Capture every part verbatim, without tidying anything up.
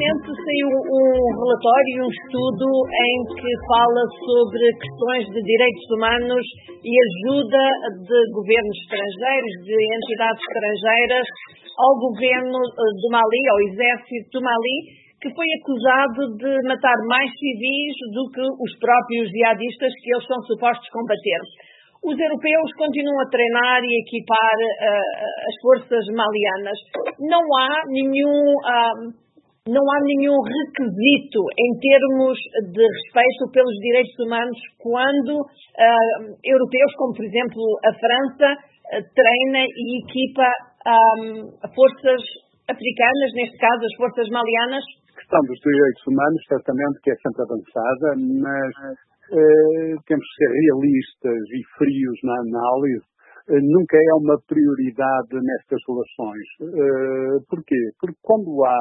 Recentemente saiu um relatório, um estudo em que fala sobre questões de direitos humanos e ajuda de governos estrangeiros, de entidades estrangeiras, ao governo do Mali, ao exército do Mali, que foi acusado de matar mais civis do que os próprios jihadistas que eles são supostos combater. Os europeus continuam a treinar e equipar uh, as forças malianas. Não há nenhum, uh, não há nenhum requisito em termos de respeito pelos direitos humanos quando uh, europeus, como por exemplo a França, uh, treina e equipa um, forças africanas, neste caso as forças malianas. A questão dos direitos humanos, certamente que é sempre avançada, mas Uh, temos que ser realistas e frios na análise. Uh, nunca é uma prioridade nestas relações. Uh, porquê? Porque quando há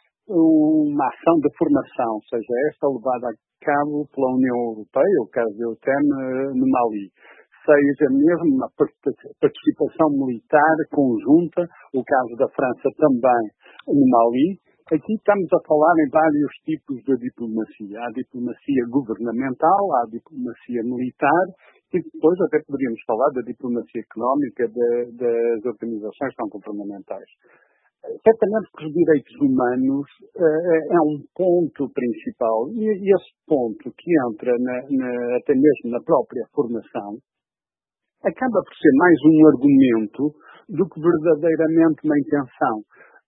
uma ação de formação, seja esta levada a cabo pela União Europeia, o caso da OTAN uh, no Mali, seja mesmo uma participação militar conjunta, o caso da França também no Mali, aqui estamos a falar em vários tipos de diplomacia. Há diplomacia governamental, há diplomacia militar e depois até poderíamos falar da diplomacia económica de, das organizações não governamentais. Certamente que os direitos humanos uh, é um ponto principal e, e esse ponto que entra na, na, até mesmo na própria formação acaba por ser mais um argumento do que verdadeiramente uma intenção.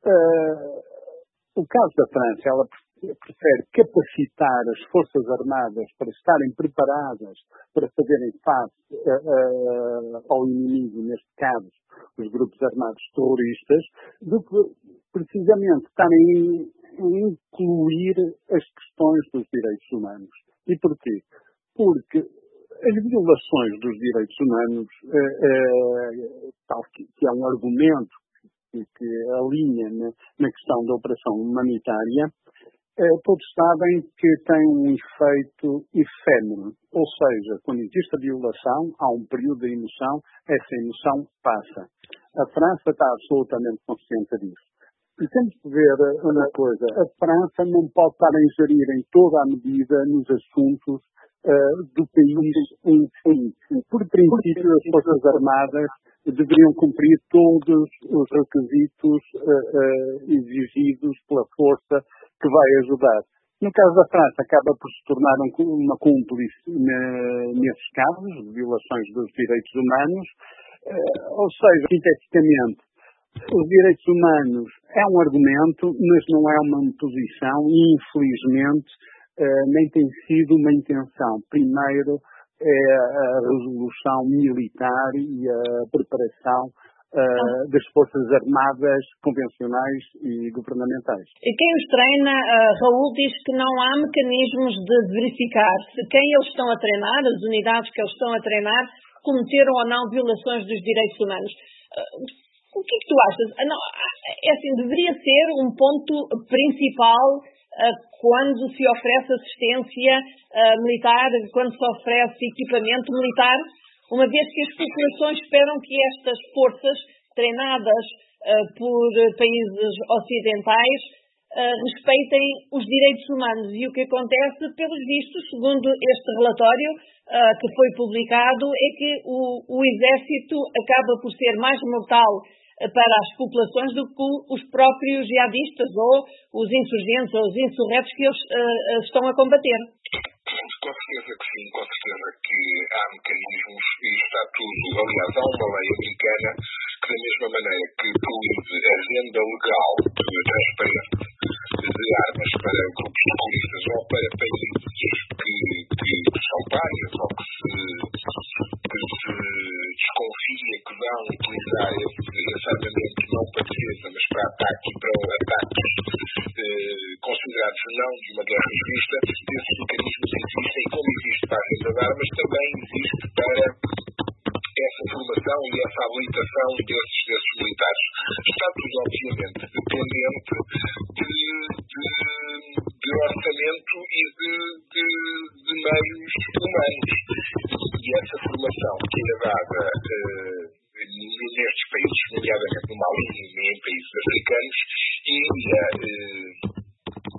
Uh, O caso da França, ela prefere capacitar as Forças Armadas para estarem preparadas para fazerem face uh, uh, ao inimigo, neste caso, os grupos armados terroristas, do que precisamente estarem a incluir as questões dos direitos humanos. E porquê? Porque as violações dos direitos humanos, uh, uh, tal que, que é um argumento e que alinha na, na questão da operação humanitária, eh, todos sabem que tem um efeito efêmero. Ou seja, quando existe a violação, há um período de emoção, essa emoção passa. A França está absolutamente consciente disso. E temos que ver uma coisa, a França não pode estar a ingerir em toda a medida nos assuntos uh, do país em si. Por princípio, as Forças Armadas deveriam cumprir todos os requisitos uh, uh, exigidos pela força que vai ajudar. No caso da França, acaba por se tornar um, uma cúmplice ne, nesses casos, de violações dos direitos humanos, uh, ou seja, sinteticamente, os direitos humanos é um argumento, mas não é uma imposição e, infelizmente, uh, nem tem sido uma intenção. Primeiro, é a resolução militar e a preparação uh, das Forças Armadas convencionais e governamentais. E quem os treina, uh, Raul, diz que não há mecanismos de verificar se quem eles estão a treinar, as unidades que eles estão a treinar, cometeram ou não violações dos direitos humanos. Uh, o que é que tu achas? Uh, não, é assim, deveria ser um ponto principal quando se oferece assistência uh, militar, quando se oferece equipamento militar, uma vez que as populações esperam que estas forças, treinadas uh, por países ocidentais, uh, respeitem os direitos humanos. E o que acontece, pelos vistos, segundo este relatório uh, que foi publicado, é que o, o exército acaba por ser mais mortal para as populações do que os próprios jihadistas ou os insurgentes ou os insurretos que eles uh, estão a combater. Com certeza que sim, com certeza que há mecanismos e está tudo. Aliás, há uma lei americana que, da mesma maneira que proíbe a venda legal de transparente de armas para grupos terroristas ou para países que, que, que são párias ou que se, que se desconfia que vão utilizar esse, esse armamento não para defesa, mas para ataque, para ataques eh, considerados não de uma guerra justa. Esses mecanismos existem, e como existe para a venda de armas, também existe para essa formação e essa habilitação desses, desses militares. Está tudo, obviamente, dependente de, de, de orçamento e de, de, de meios humanos. E essa formação que é dada uh, nestes países, nomeadamente no Mali e em países africanos, iria uh,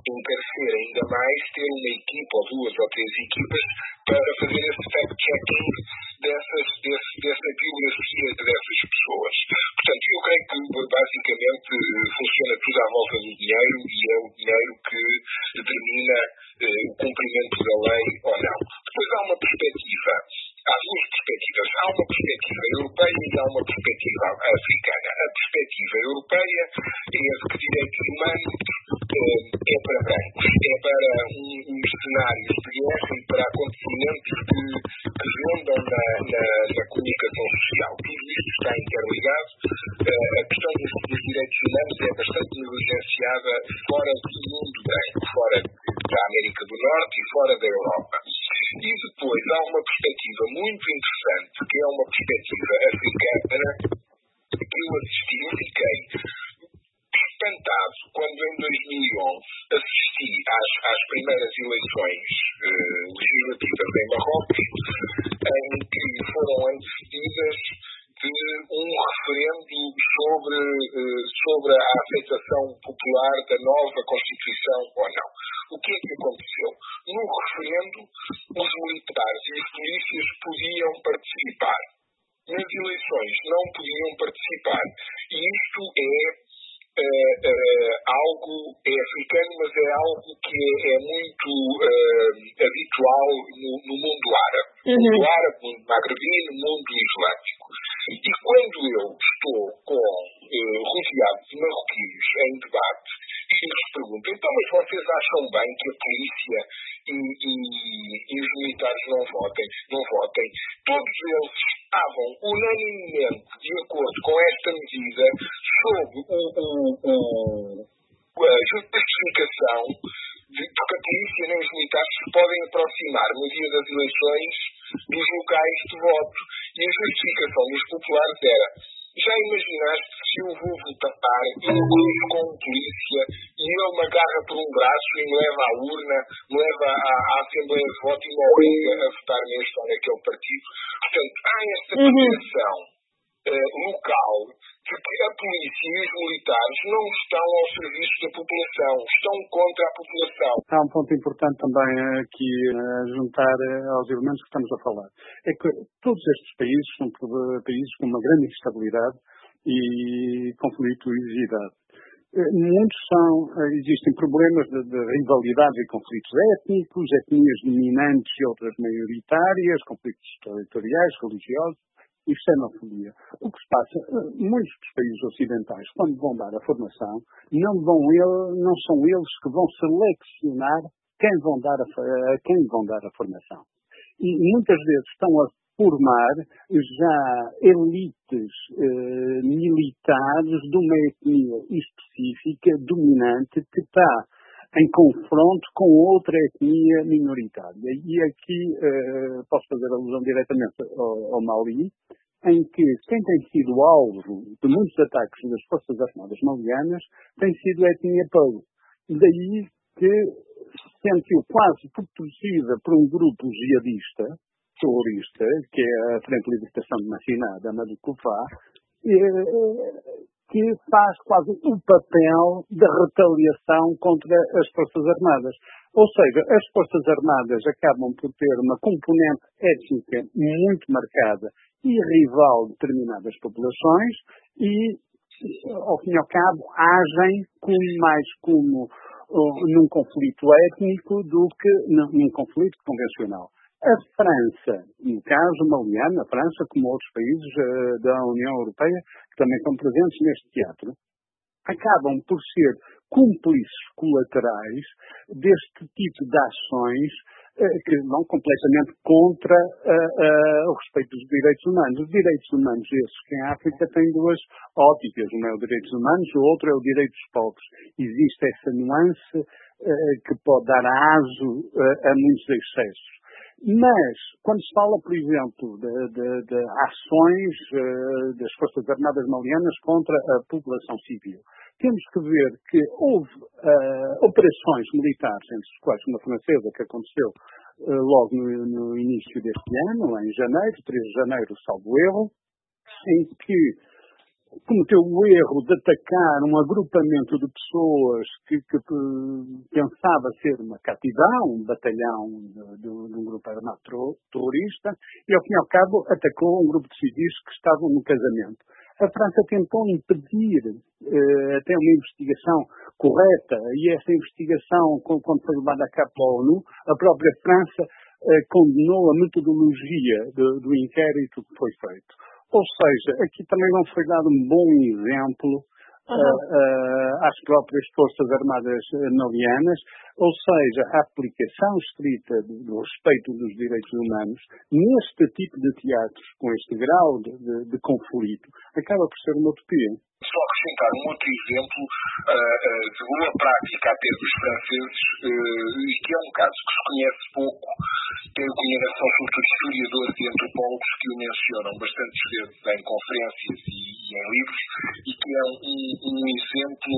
encarecer ainda mais ter uma equipa, ou duas ou três equipas, para fazer esse fact-checking dessas, desse, dessa biografia dessas pessoas. Portanto, eu creio que basicamente funciona tudo à volta do dinheiro e é o dinheiro que determina eh, o cumprimento da lei ou não. Depois há uma perspectiva, há duas perspectivas. Há uma perspectiva europeia e há uma perspectiva africana. A perspectiva europeia é a de que direitos humanos eh, é para brancos, é para um, uns cenários de guerra e para acontecimentos que, que rondam na, na, na comunicação social. Tudo isto está interligado. Uh, a questão dos, dos direitos humanos é bastante negligenciada fora do mundo branco, fora da América do Norte e fora da Europa. E depois há uma perspectiva muito interessante, que é uma perspectiva africana, que eu assisti, eu fiquei espantado quando em dois mil e onze assisti às, às primeiras eleições eh, legislativas em Marrocos, em que foram antecedidas de um referendo sobre, eh, sobre a aceitação popular da nova Constituição ou não. O que é que aconteceu? No referendo, os militares e os polícias podiam participar. Nas eleições não podiam participar. E isto é Uh, uh, algo é africano, mas é algo que é, é muito uh, habitual no, no mundo árabe. No mundo Uhum. árabe, mundo magrebino, mundo islâmico. E quando eu estou com uh, rodeado de marroquinos em debate e lhes pergunto, então, mas vocês acham bem que a polícia e, e, e os militares não votem? Não votem? Todos eles estavam unanimemente de acordo com esta medida sob o, o, o, a justificação de que a polícia nem os militares se podem aproximar no dia das eleições dos locais de voto. E a justificação dos populares era: já imaginaste se eu vou votar e eu cruzo com um polícia e ele me agarra por um braço e me leva à urna, me leva à, à Assembleia de Voto e me obriga a votar neste ou naquele partido? Portanto, há esta percepção uh, local de que a polícia e os militares não estão ao serviço da população, estão contra a população. Há um ponto importante também aqui a juntar aos elementos que estamos a falar. É que todos estes países são países com uma grande instabilidade e conflito e desigualdade. Muitos são, existem problemas de, de rivalidades e conflitos étnicos, etnias dominantes e outras maioritárias, conflitos territoriais, religiosos e xenofobia. O que se passa, muitos dos países ocidentais, quando vão dar a formação, não, vão ele, não são eles que vão selecionar quem vão dar a, a quem vão dar a formação. E muitas vezes estão a formar já elites eh, militares de uma etnia específica, dominante, que está em confronto com outra etnia minoritária. E aqui eh, posso fazer alusão diretamente ao, ao Mali, em que quem tem sido alvo de muitos ataques das Forças Armadas malianas tem sido a etnia Polo. Daí que se sentiu quase protegida por um grupo jihadista, terrorista, que é a Frente de Libertação de Machiná, da Madukufá, que faz quase o papel da retaliação contra as Forças Armadas. Ou seja, as Forças Armadas acabam por ter uma componente étnica muito marcada e rival de determinadas populações e, ao fim e ao cabo, agem como, mais como uh, num conflito étnico do que num, num conflito convencional. A França, no caso maliano, a França, como outros países uh, da União Europeia, que também estão presentes neste teatro, acabam por ser cúmplices colaterais deste tipo de ações uh, que vão completamente contra uh, uh, o respeito dos direitos humanos. Os direitos humanos, esses que em África têm duas óticas. Um é o direitos humanos, o outro é o direito dos povos. Existe essa nuance uh, que pode dar aso uh, a muitos excessos. Mas, quando se fala, por exemplo, de, de, de ações uh, das Forças Armadas malianas contra a população civil, temos que ver que houve uh, operações militares, entre as quais uma francesa, que aconteceu uh, logo no, no início deste ano, em janeiro, três de janeiro, salvo erro, em que cometeu o erro de atacar um agrupamento de pessoas que, que pensava ser uma catidão, um batalhão de, de, de um grupo armado terrorista, e ao fim e ao cabo atacou um grupo de civis que estavam no casamento. A França tentou impedir eh, até uma investigação correta, e essa investigação, quando foi levada a cabo pela ONU, a própria França eh, condenou a metodologia de, do inquérito que foi feito. Ou seja, aqui também não foi dado um bom exemplo uh, uh, às próprias Forças Armadas malianas, ou seja, a aplicação estrita do, do respeito dos direitos humanos neste tipo de teatros, com este grau de, de, de conflito, acaba por ser uma utopia. Só acrescentar um outro exemplo uh, uh, de boa prática até dos franceses, uh, e que é um caso que se conhece pouco, tenho conhecimento sobretudo de historiadores e antropólogos que o mencionam bastantes vezes em conferências e, e em livros, e que é um, um exemplo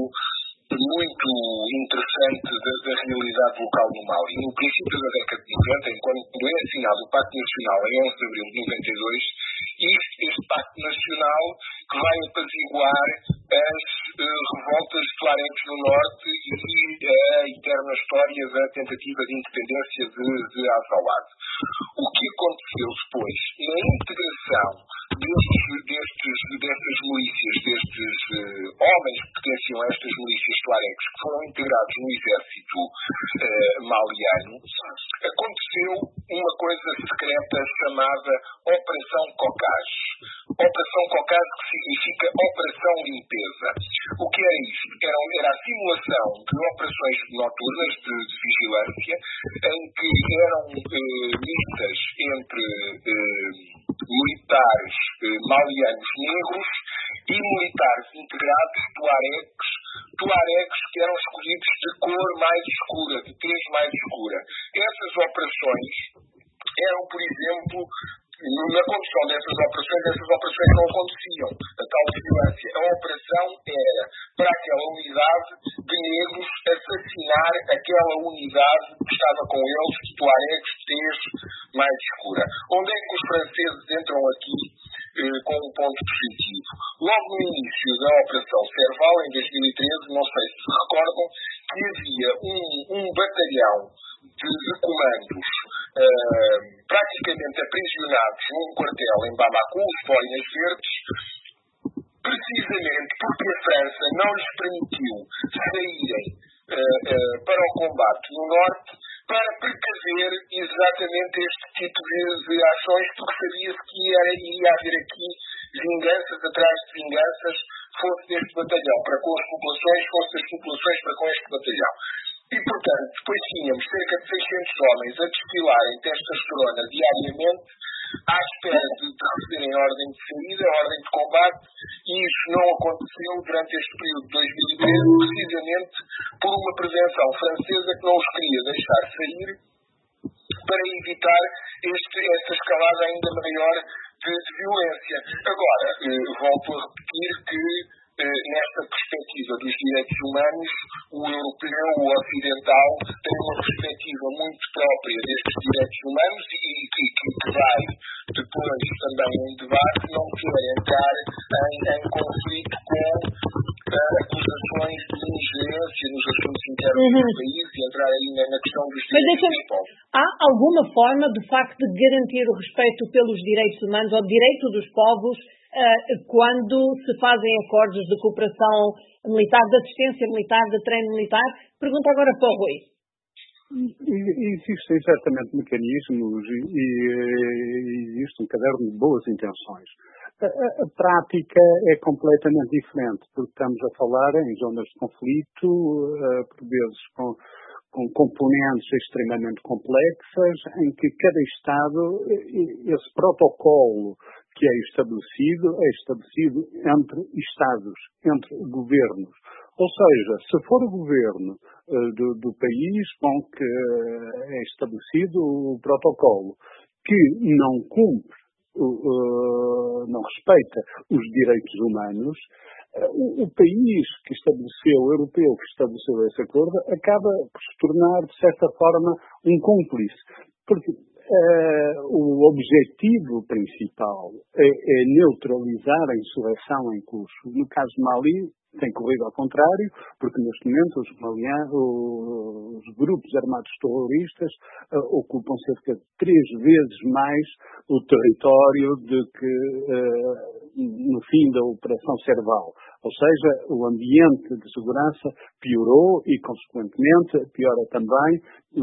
muito interessante da, da realidade local no Mali. No princípio da década de noventa, quando é assinado o Pacto Nacional em onze de abril de noventa e dois, este, este Pacto Nacional que vai apaziguar as uh, revoltas de Tuaregs no Norte e a eterna história da tentativa de independência de, de Azawad. O que aconteceu depois, na integração destes, destes, destas milícias, destes uh, homens que pertenciam a estas milícias Tuaregs, que foram integrados no exército uh, maliano, aconteceu uma coisa secreta chamada Operação Cocage. Operação Cocage, que significa Operação Limpeza. O que era isto? Era, era a simulação de operações noturnas de, de vigilância, em que eram eh, mistas entre eh, militares eh, malianos negros e militares integrados tuaregs, tuaregs que eram escolhidos de cor mais escura, de tez mais escura. Essas operações eram, por exemplo, na condução dessas operações, essas operações não aconteciam. A tal vigilância. A operação era para aquela unidade de negros assassinar aquela unidade que estava com eles, de tuaregs, de tez mais escura. Onde é que os franceses entram aqui eh, com um ponto positivo? Logo no início da Operação Serval, em dois mil e treze, não sei se se recordam, que havia um, um batalhão de, de comandos uh, praticamente aprisionados num quartel em Bamako, os Boinas Verdes, precisamente porque a França não lhes permitiu saírem uh, uh, para o combate no Norte, para precaver exatamente este tipo de, de ações, porque sabia-se que ia, ia haver aqui vinganças atrás de vinganças, fosse deste batalhão para com as populações, fosse das populações para com este batalhão. E, portanto, depois tínhamos cerca de seiscentos homens a desfilarem testosterona diariamente, à espera de, de receberem ordem de saída, ordem de combate, e isso não aconteceu durante este período de dois mil e treze, precisamente por uma prevenção francesa que não os queria deixar sair para evitar este, esta escalada ainda maior de, de violência. Agora, eh, volto a repetir que nesta perspectiva dos direitos humanos, o europeu, o ocidental, tem uma perspectiva muito própria destes direitos humanos e que, que, que vai depois também em debate, não quer entrar em, em conflito com uh, acusações de ingerência nos assuntos internos uhum. do país e entrar aí na, na questão dos direitos dos povos. Há alguma forma, de facto, de garantir o respeito pelos direitos humanos ou direito dos povos quando se fazem acordos de cooperação militar, de assistência militar, de treino militar? Pergunta agora para o Rui. Existem certamente mecanismos e, e, e existe um caderno de boas intenções. A, a, a prática é completamente diferente, porque estamos a falar em zonas de conflito, uh, por vezes com, com componentes extremamente complexas, em que cada Estado, esse protocolo que é estabelecido, é estabelecido entre Estados, entre governos. Ou seja, se for o governo uh, do, do país com que uh, é estabelecido o protocolo, que não cumpre, uh, não respeita os direitos humanos, uh, o, o país que estabeleceu, o europeu que estabeleceu esse acordo, acaba por se tornar, de certa forma, um cúmplice. Porque Uh, o objetivo principal é, é neutralizar a insurreição em curso. No caso de Mali, tem corrido ao contrário, porque neste momento os, malianos, os grupos armados terroristas uh, ocupam cerca de três vezes mais o território do que uh, no fim da Operação Serval. Ou seja, o ambiente de segurança piorou e, consequentemente, piora também,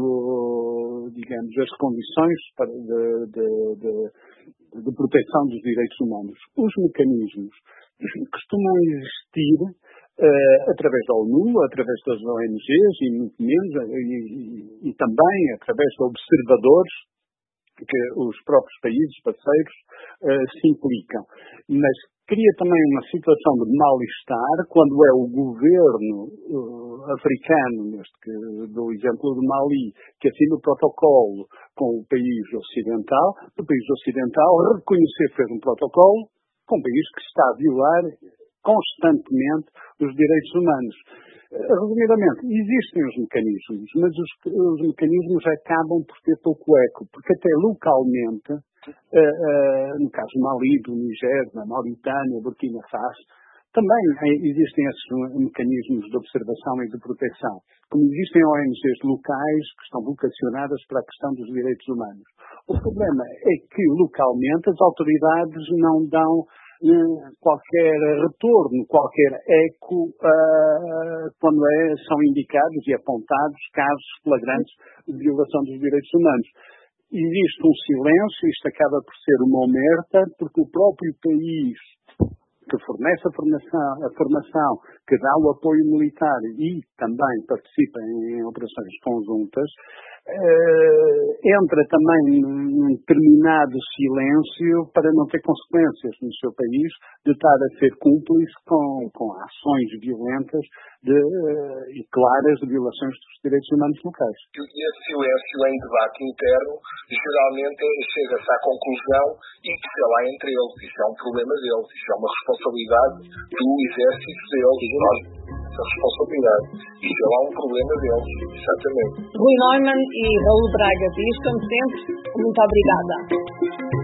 o, digamos, as condições para de, de, de, de proteção dos direitos humanos. Os mecanismos costumam existir uh, através da ONU, através das O N Gs e, muito menos, e, e, e também através de observadores que os próprios países parceiros uh, se implicam. Mas cria também uma situação de mal-estar quando é o governo uh, africano, neste que dou o exemplo de Mali, que assina o protocolo com o país ocidental, o país ocidental reconhecer que fez um protocolo com um país que está a violar constantemente os direitos humanos. Resumidamente, existem os mecanismos, mas os, os mecanismos acabam por ter pouco eco, porque até localmente, uh, uh, no caso do Mali, do Niger, da Mauritânia, Burkina Faso, também existem esses mecanismos de observação e de proteção. Como existem O N Gs locais que estão vocacionadas para a questão dos direitos humanos. O problema é que localmente as autoridades não dão qualquer retorno, qualquer eco uh, quando é, são indicados e apontados casos flagrantes de violação dos direitos humanos. Existe um silêncio, isto acaba por ser uma omerta, porque o próprio país que fornece a formação, a formação, que dá o apoio militar e também participa em operações conjuntas, Uh, entra também num determinado silêncio para não ter consequências no seu país de estar a ser cúmplice com, com ações violentas de, uh, e claras de violações dos direitos humanos locais. E esse silêncio em debate interno geralmente chega-se à conclusão e que, sei lá, entre eles, isso é um problema deles, isso é uma responsabilidade do exército deles. A responsabilidade. Isso é lá um problema deles, exatamente. Rui Neumann e Raul Braga Dias, como sempre, muito obrigada.